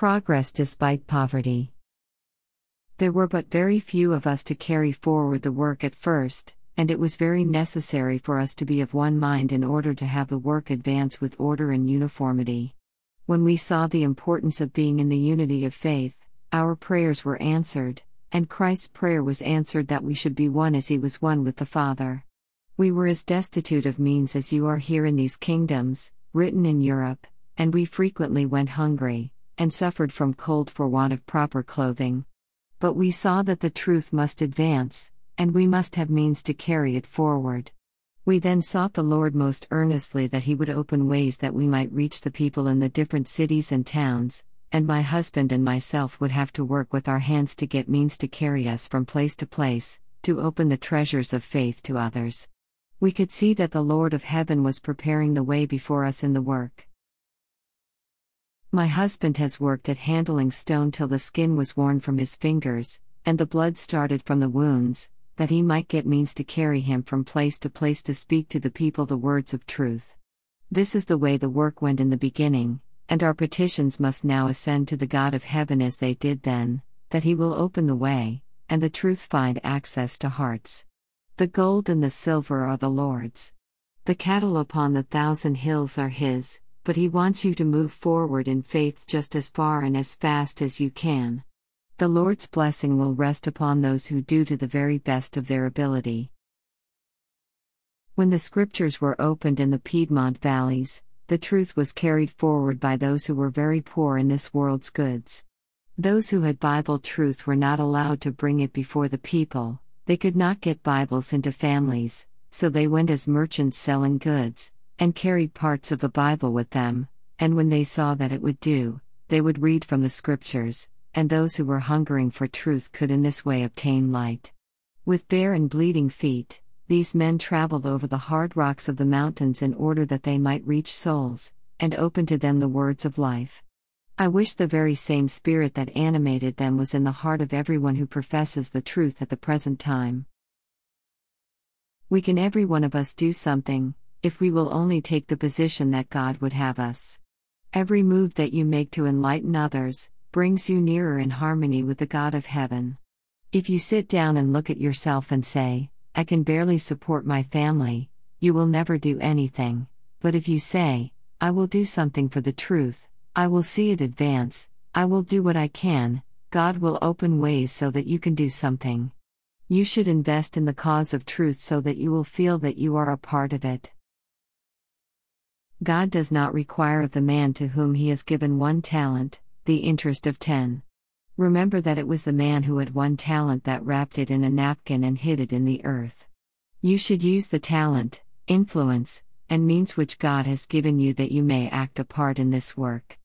Progress despite poverty. There were but very few of us to carry forward the work at first, and it was very necessary for us to be of one mind in order to have the work advance with order and uniformity. When we saw the importance of being in the unity of faith, our prayers were answered, and Christ's prayer was answered that we should be one as He was one with the Father. We were as destitute of means as you are here in these kingdoms, written in Europe, and we frequently went hungry, and suffered from cold for want of proper clothing. But we saw that the truth must advance, and we must have means to carry it forward. We then sought the Lord most earnestly that He would open ways that we might reach the people in the different cities and towns, and my husband and myself would have to work with our hands to get means to carry us from place to place, to open the treasures of faith to others. We could see that the Lord of Heaven was preparing the way before us in the work. My husband has worked at handling stone till the skin was worn from his fingers, and the blood started from the wounds, that he might get means to carry him from place to speak to the people the words of truth. This is the way the work went in the beginning, and our petitions must now ascend to the God of heaven as they did then, that He will open the way, and the truth find access to hearts. The gold and the silver are the Lord's. The cattle upon the 1,000 hills are His, but He wants you to move forward in faith just as far and as fast as you can. The Lord's blessing will rest upon those who do to the very best of their ability. When the scriptures were opened in the Piedmont valleys, the truth was carried forward by those who were very poor in this world's goods. Those who had Bible truth were not allowed to bring it before the people. They could not get Bibles into families, so they went as merchants selling goods, and carried parts of the Bible with them, and when they saw that it would do, they would read from the scriptures, and those who were hungering for truth could in this way obtain light. With bare and bleeding feet, these men traveled over the hard rocks of the mountains in order that they might reach souls, and open to them the words of life. I wish the very same spirit that animated them was in the heart of everyone who professes the truth at the present time. We can every one of us do something, if we will only take the position that God would have us. Every move that you make to enlighten others, brings you nearer in harmony with the God of heaven. If you sit down and look at yourself and say, I can barely support my family, you will never do anything. But if you say, I will do something for the truth, I will see it advance, I will do what I can, God will open ways so that you can do something. You should invest in the cause of truth so that you will feel that you are a part of it. God does not require of the man to whom He has given 1 talent, the interest of 10. Remember that it was the man who had 1 talent that wrapped it in a napkin and hid it in the earth. You should use the talent, influence, and means which God has given you that you may act a part in this work.